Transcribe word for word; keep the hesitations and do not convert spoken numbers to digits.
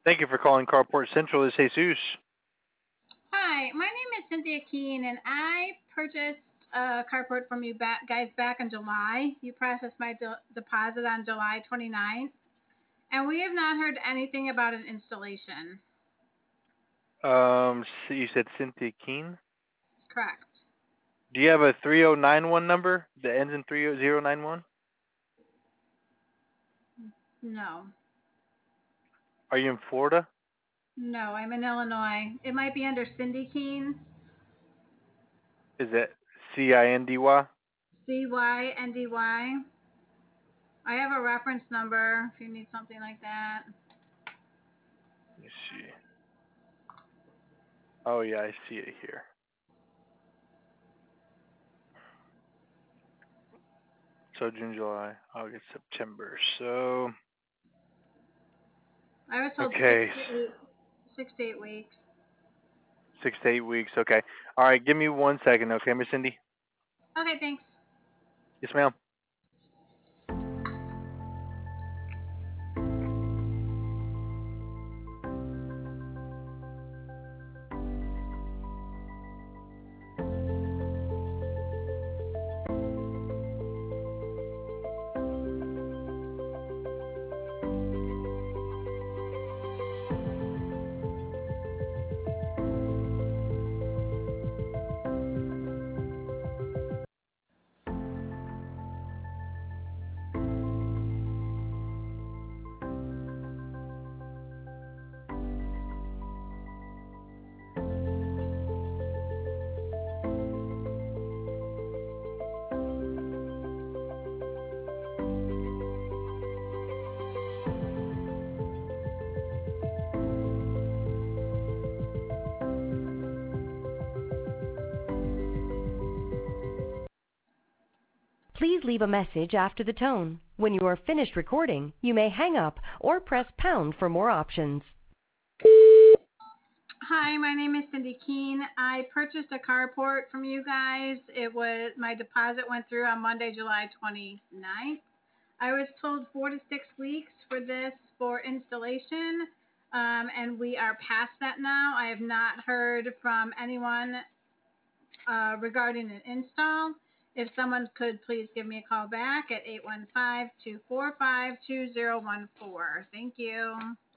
Thank you for calling Carport Central. This is Jesus. Hi, my name is Cynthia Keene, and I purchased a carport from you back, guys back in July. You processed my de- deposit on July twenty-ninth, and we have not heard anything about an installation. Um, so you said Cynthia Keene. Correct. Do you have a three oh nine one number that ends in three oh nine one? No. Are you in Florida? No, I'm in Illinois. It might be under Cindy Keene, Is it C I N D Y? C Y N D Y. I have a reference number if you need something like that. Let me see. Oh, yeah, I see it here. So June, July, August, September. So, I was told six okay, to eight, six to eight weeks. six to eight weeks. Okay. All right, give me one second, okay, Miss Cindy? Okay, thanks. Yes, ma'am. Please leave a message after the tone. When you are finished recording, you may hang up or press pound for more options. Hi, my name is Cindy Keene. I purchased a carport from you guys. It was my deposit went through on Monday, July twenty-ninth. I was told four to six weeks for this for installation, um, and we are past that now. I have not heard from anyone uh, regarding an install. If someone could please give me a call back at eight one five, two four five, two zero one four. Thank you.